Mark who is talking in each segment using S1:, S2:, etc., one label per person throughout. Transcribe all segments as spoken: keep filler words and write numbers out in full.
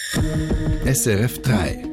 S1: S R F drei.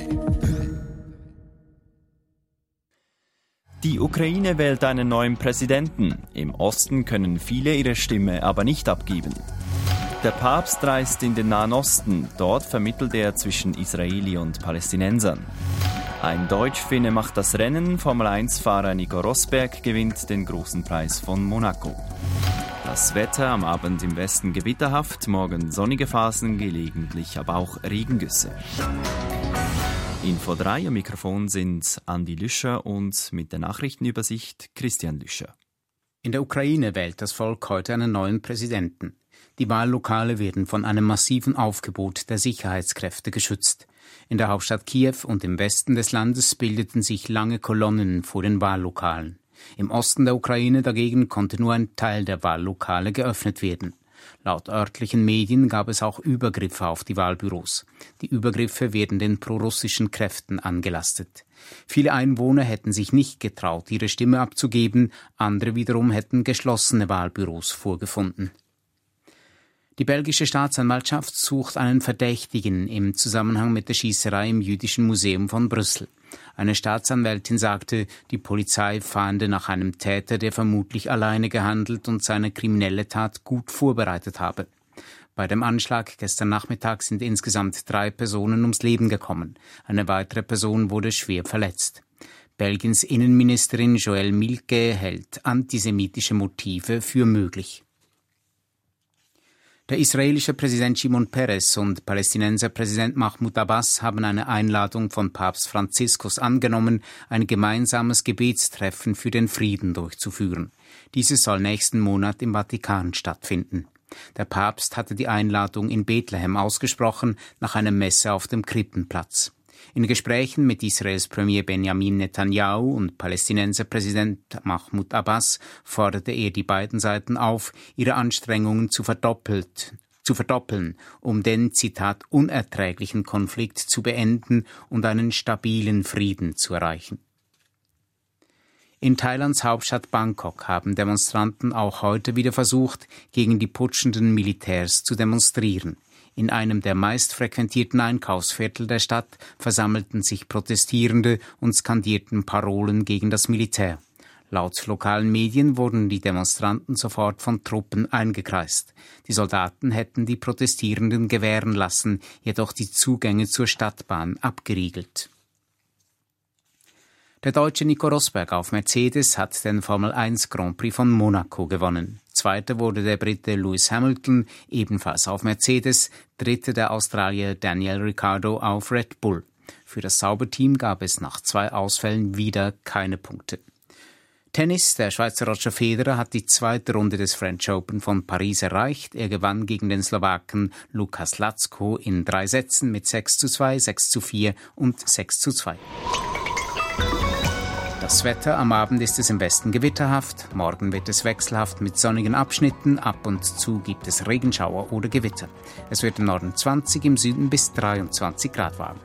S2: Die Ukraine wählt einen neuen Präsidenten. Im Osten können viele ihre Stimme aber nicht abgeben. Der Papst reist in den Nahen Osten. Dort vermittelt er zwischen Israeli und Palästinensern. Ein Deutsch-Finne macht das Rennen. Formel eins Fahrer Nico Rosberg gewinnt den großen Preis von Monaco. Das Wetter am Abend im Westen gewitterhaft, morgen sonnige Phasen, gelegentlich aber auch Regengüsse. Info drei, am Mikrofon sind Andi Lüscher und mit der Nachrichtenübersicht Christian Lüscher.
S3: In der Ukraine wählt das Volk heute einen neuen Präsidenten. Die Wahllokale werden von einem massiven Aufgebot der Sicherheitskräfte geschützt. In der Hauptstadt Kiew und im Westen des Landes bildeten sich lange Kolonnen vor den Wahllokalen. Im Osten der Ukraine dagegen konnte nur ein Teil der Wahllokale geöffnet werden. Laut örtlichen Medien gab es auch Übergriffe auf die Wahlbüros. Die Übergriffe werden den prorussischen Kräften angelastet. Viele Einwohner hätten sich nicht getraut, ihre Stimme abzugeben, andere wiederum hätten geschlossene Wahlbüros vorgefunden. Die belgische Staatsanwaltschaft sucht einen Verdächtigen im Zusammenhang mit der Schießerei im Jüdischen Museum von Brüssel. Eine Staatsanwältin sagte, die Polizei fahnde nach einem Täter, der vermutlich alleine gehandelt und seine kriminelle Tat gut vorbereitet habe. Bei dem Anschlag gestern Nachmittag sind insgesamt drei Personen ums Leben gekommen. Eine weitere Person wurde schwer verletzt. Belgiens Innenministerin Joëlle Milquet hält antisemitische Motive für möglich. Der israelische Präsident Shimon Peres und Palästinenser Präsident Mahmoud Abbas haben eine Einladung von Papst Franziskus angenommen, ein gemeinsames Gebetstreffen für den Frieden durchzuführen. Dieses soll nächsten Monat im Vatikan stattfinden. Der Papst hatte die Einladung in Bethlehem ausgesprochen, nach einer Messe auf dem Krippenplatz. In Gesprächen mit Israels Premier Benjamin Netanyahu und Palästinenser Präsident Mahmoud Abbas forderte er die beiden Seiten auf, ihre Anstrengungen zu, verdoppelt, zu verdoppeln, um den, Zitat, unerträglichen Konflikt zu beenden und einen stabilen Frieden zu erreichen. In Thailands Hauptstadt Bangkok haben Demonstranten auch heute wieder versucht, gegen die putschenden Militärs zu demonstrieren. In einem der meistfrequentierten Einkaufsviertel der Stadt versammelten sich Protestierende und skandierten Parolen gegen das Militär. Laut lokalen Medien wurden die Demonstranten sofort von Truppen eingekreist. Die Soldaten hätten die Protestierenden gewähren lassen, jedoch die Zugänge zur Stadtbahn abgeriegelt. Der Deutsche Nico Rosberg auf Mercedes hat den Formel eins Grand Prix von Monaco gewonnen. Zweiter wurde der Brite Lewis Hamilton, ebenfalls auf Mercedes, dritter der Australier Daniel Ricciardo auf Red Bull. Für das Sauberteam gab es nach zwei Ausfällen wieder keine Punkte. Tennis, der Schweizer Roger Federer hat die zweite Runde des French Open von Paris erreicht. Er gewann gegen den Slowaken Lukas Lacko in drei Sätzen mit sechs zu zwei, sechs zu vier und sechs zu zwei. Das Wetter: am Abend ist es im Westen gewitterhaft, morgen wird es wechselhaft mit sonnigen Abschnitten, ab und zu gibt es Regenschauer oder Gewitter. Es wird im Norden zwanzig, im Süden bis dreiundzwanzig Grad warm.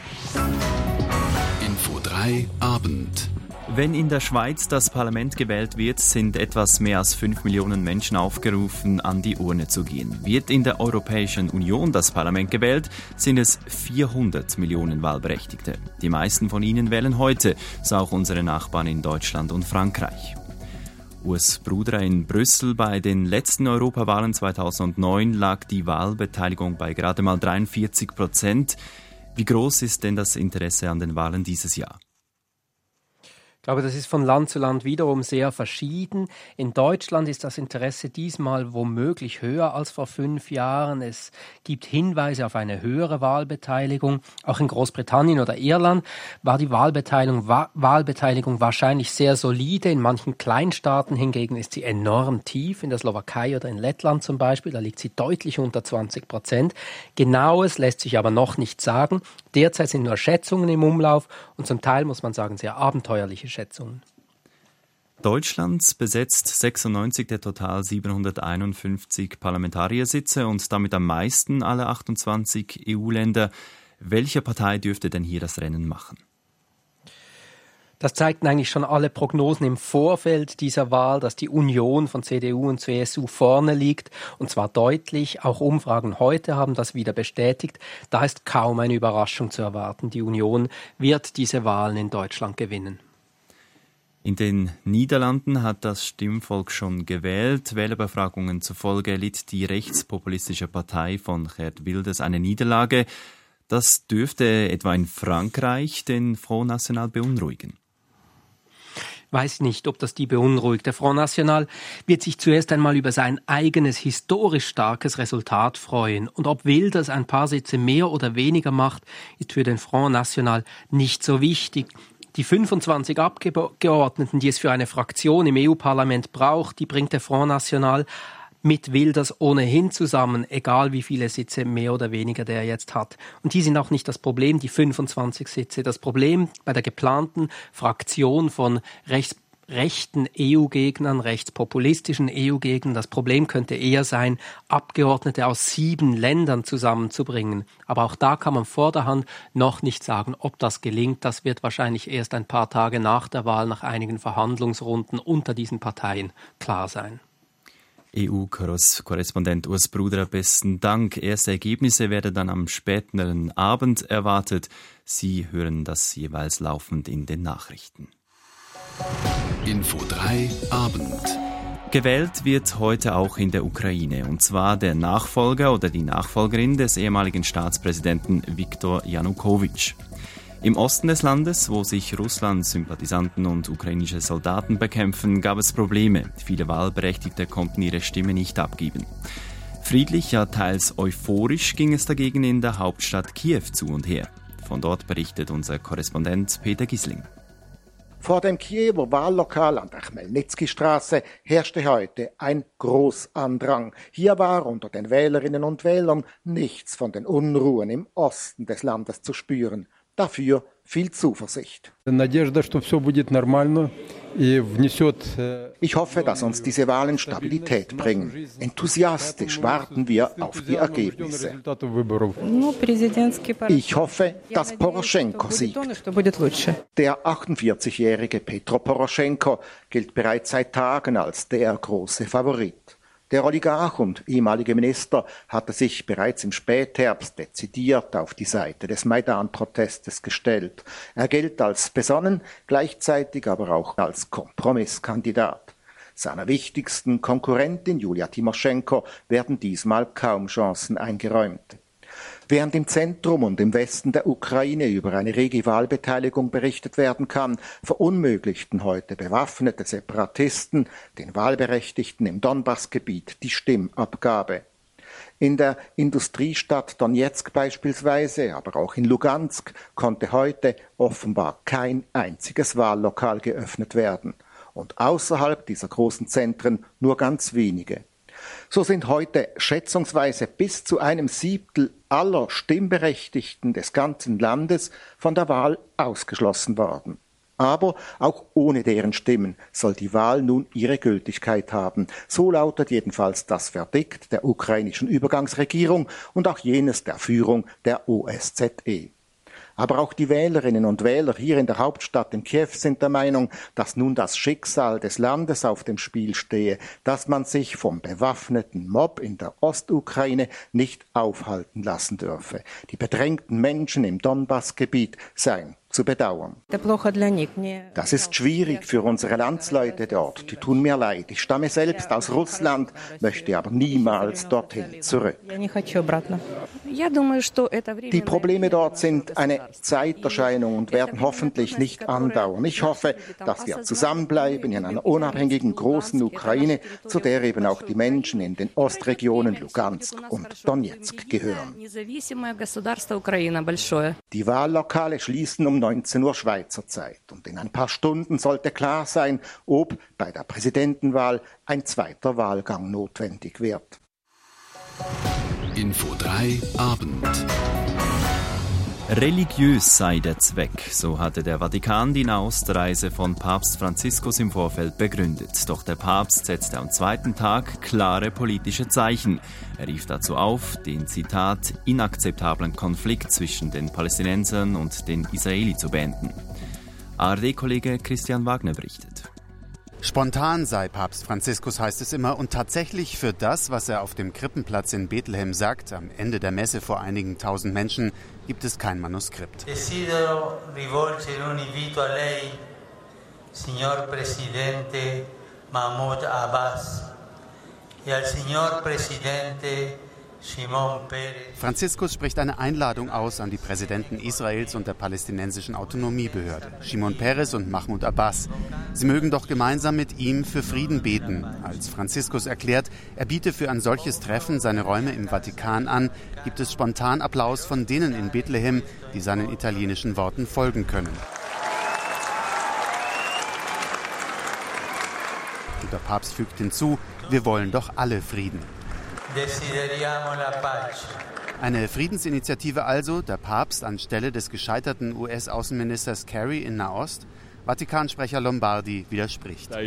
S1: Info drei Abend.
S2: Wenn in der Schweiz das Parlament gewählt wird, sind etwas mehr als fünf Millionen Menschen aufgerufen, an die Urne zu gehen. Wird in der Europäischen Union das Parlament gewählt, sind es vierhundert Millionen Wahlberechtigte. Die meisten von ihnen wählen heute, so auch unsere Nachbarn in Deutschland und Frankreich. Urs Bruder in Brüssel: bei den letzten Europawahlen zweitausendneun lag die Wahlbeteiligung bei gerade mal dreiundvierzig Prozent. Wie groß ist denn das Interesse an den Wahlen dieses Jahr?
S4: Ich glaube, das ist von Land zu Land wiederum sehr verschieden. In Deutschland ist das Interesse diesmal womöglich höher als vor fünf Jahren. Es gibt Hinweise auf eine höhere Wahlbeteiligung. Auch in Großbritannien oder Irland war die Wahlbeteiligung, Wa- Wahlbeteiligung wahrscheinlich sehr solide. In manchen Kleinstaaten hingegen ist sie enorm tief. In der Slowakei oder in Lettland zum Beispiel, da liegt sie deutlich unter zwanzig Prozent. Genaues lässt sich aber noch nicht sagen. Derzeit sind nur Schätzungen im Umlauf und zum Teil, muss man sagen, sehr abenteuerliche Schätzungen.
S2: Deutschland besetzt sechsundneunzig der total siebenhunderteinundfünfzig Parlamentariersitze und damit am meisten aller achtundzwanzig E U-Länder. Welche Partei dürfte denn hier das Rennen machen?
S4: Das zeigten eigentlich schon alle Prognosen im Vorfeld dieser Wahl, dass die Union von C D U und C S U vorne liegt, und zwar deutlich. Auch Umfragen heute haben das wieder bestätigt. Da ist kaum eine Überraschung zu erwarten. Die Union wird diese Wahlen in Deutschland gewinnen.
S2: In den Niederlanden hat das Stimmvolk schon gewählt. Wählerbefragungen zufolge litt die rechtspopulistische Partei von Geert Wilders eine Niederlage. Das dürfte etwa in Frankreich den Front National beunruhigen.
S4: Weiß nicht, ob das die beunruhigt. Der Front National wird sich zuerst einmal über sein eigenes historisch starkes Resultat freuen. Und ob Wilders ein paar Sitze mehr oder weniger macht, ist für den Front National nicht so wichtig. Die fünfundzwanzig Abgeordneten, die es für eine Fraktion im E U-Parlament braucht, die bringt der Front National mit Wilders ohnehin zusammen, egal wie viele Sitze mehr oder weniger der jetzt hat. Und die sind auch nicht das Problem, die fünfundzwanzig Sitze. Das Problem bei der geplanten Fraktion von rechts, rechten E U-Gegnern, rechtspopulistischen E U-Gegnern, das Problem könnte eher sein, Abgeordnete aus sieben Ländern zusammenzubringen. Aber auch da kann man vor der Hand noch nicht sagen, ob das gelingt. Das wird wahrscheinlich erst ein paar Tage nach der Wahl, nach einigen Verhandlungsrunden unter diesen Parteien klar sein.
S2: E U-Korrespondent Urs Bruder, besten Dank. Erste Ergebnisse werden dann am späteren Abend erwartet. Sie hören das jeweils laufend in den Nachrichten.
S1: Info drei Abend.
S2: Gewählt wird heute auch in der Ukraine, und zwar der Nachfolger oder die Nachfolgerin des ehemaligen Staatspräsidenten Viktor Janukowitsch. Im Osten des Landes, wo sich Russland-Sympathisanten und ukrainische Soldaten bekämpfen, gab es Probleme. Viele Wahlberechtigte konnten ihre Stimme nicht abgeben. Friedlich, ja teils euphorisch ging es dagegen in der Hauptstadt Kiew zu und her. Von dort berichtet unser Korrespondent Peter Gisling.
S5: Vor dem Kiewer Wahllokal an der Chmelnyzki-Straße herrschte heute ein Großandrang. Hier war unter den Wählerinnen und Wählern nichts von den Unruhen im Osten des Landes zu spüren. Dafür viel Zuversicht. Ich hoffe, dass uns diese Wahlen Stabilität bringen. Enthusiastisch warten wir auf die Ergebnisse. Ich hoffe, dass Poroschenko siegt. Der achtundvierzigjährige Petro Poroschenko gilt bereits seit Tagen als der große Favorit. Der Oligarch und ehemalige Minister hatte sich bereits im Spätherbst dezidiert auf die Seite des Maidan-Protestes gestellt. Er gilt als besonnen, gleichzeitig aber auch als Kompromisskandidat. Seiner wichtigsten Konkurrentin Julia Timoschenko werden diesmal kaum Chancen eingeräumt. Während im Zentrum und im Westen der Ukraine über eine rege Wahlbeteiligung berichtet werden kann, verunmöglichten heute bewaffnete Separatisten den Wahlberechtigten im Donbassgebiet die Stimmabgabe. In der Industriestadt Donezk beispielsweise, aber auch in Lugansk, konnte heute offenbar kein einziges Wahllokal geöffnet werden. Und außerhalb dieser großen Zentren nur ganz wenige. So sind heute schätzungsweise bis zu einem Siebtel aller Stimmberechtigten des ganzen Landes von der Wahl ausgeschlossen worden. Aber auch ohne deren Stimmen soll die Wahl nun ihre Gültigkeit haben. So lautet jedenfalls das Verdikt der ukrainischen Übergangsregierung und auch jenes der Führung der O S Z E. Aber auch die Wählerinnen und Wähler hier in der Hauptstadt in Kiew sind der Meinung, dass nun das Schicksal des Landes auf dem Spiel stehe, dass man sich vom bewaffneten Mob in der Ostukraine nicht aufhalten lassen dürfe. Die bedrängten Menschen im Donbassgebiet seien zu bedauern. Das ist schwierig für unsere Landsleute dort, die tun mir leid. Ich stamme selbst aus Russland, möchte aber niemals dorthin zurück. Die Probleme dort sind eine Zeiterscheinung und werden hoffentlich nicht andauern. Ich hoffe, dass wir zusammenbleiben in einer unabhängigen großen Ukraine, zu der eben auch die Menschen in den Ostregionen Lugansk und Donezk gehören. Die Wahllokale schließen um neunzehn Uhr Schweizer Zeit und in ein paar Stunden sollte klar sein, ob bei der Präsidentenwahl ein zweiter Wahlgang notwendig wird.
S1: Info drei Abend.
S2: Religiös sei der Zweck, so hatte der Vatikan die Nahostreise von Papst Franziskus im Vorfeld begründet. Doch der Papst setzte am zweiten Tag klare politische Zeichen. Er rief dazu auf, den, Zitat, inakzeptablen Konflikt zwischen den Palästinensern und den Israeli zu beenden. A R D-Kollege Christian Wagner berichtet.
S6: Spontan sei Papst Franziskus, heißt es immer. Und tatsächlich für das, was er auf dem Krippenplatz in Bethlehem sagt, am Ende der Messe vor einigen tausend Menschen, gibt es kein Manuskript.
S7: Desidero rivolgere un invito a lei, signor Presidente Mahmoud Abbas, e al signor Presidente Shimon Peres.
S6: Franziskus spricht eine Einladung aus an die Präsidenten Israels und der palästinensischen Autonomiebehörde, Shimon Peres und Mahmoud Abbas. Sie mögen doch gemeinsam mit ihm für Frieden beten. Als Franziskus erklärt, er biete für ein solches Treffen seine Räume im Vatikan an, gibt es spontan Applaus von denen in Bethlehem, die seinen italienischen Worten folgen können. Und der Papst fügt hinzu, wir wollen doch alle Frieden. Eine Friedensinitiative also, der Papst anstelle des gescheiterten U S-Außenministers Kerry in Nahost? Vatikansprecher Lombardi widerspricht. Er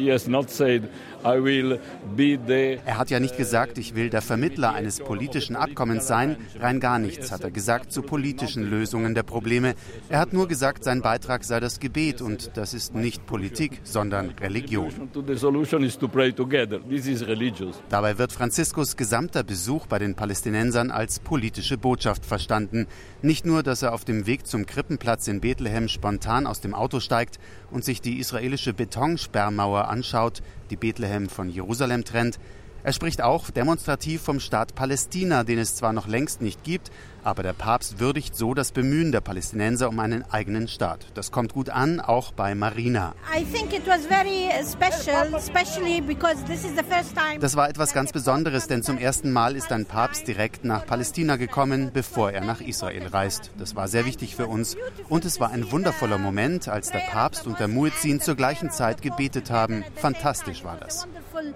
S6: hat ja nicht gesagt, ich will der Vermittler eines politischen Abkommens sein. Rein gar nichts hat er gesagt zu politischen Lösungen der Probleme. Er hat nur gesagt, sein Beitrag sei das Gebet und das ist nicht Politik, sondern Religion. Dabei wird Franziskus gesamter Besuch bei den Palästinensern als politische Botschaft verstanden. Nicht nur, dass er auf dem Weg zum Krippenplatz in Bethlehem spontan aus dem Auto steigt und sich die israelische Betonsperrmauer anschaut, die Bethlehem von Jerusalem trennt. Er spricht auch demonstrativ vom Staat Palästina, den es zwar noch längst nicht gibt, aber der Papst würdigt so das Bemühen der Palästinenser um einen eigenen Staat. Das kommt gut an, auch bei Marina. Das war etwas ganz Besonderes, denn zum ersten Mal ist ein Papst direkt nach Palästina gekommen, bevor er nach Israel reist. Das war sehr wichtig für uns und es war ein wundervoller Moment, als der Papst und der Muezzin zur gleichen Zeit gebetet haben. Fantastisch war das.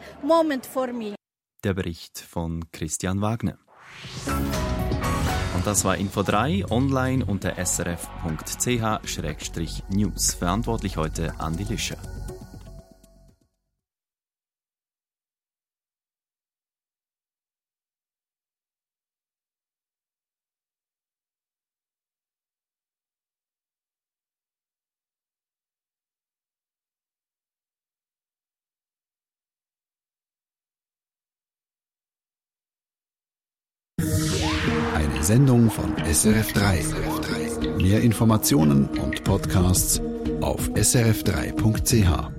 S2: Der Bericht von Christian Wagner. Und das war Info drei, online unter s r f punkt c h schrägstrich news. Verantwortlich heute Andi Lischer.
S1: Eine Sendung von S R F drei. Mehr Informationen und Podcasts auf s r f drei punkt c h.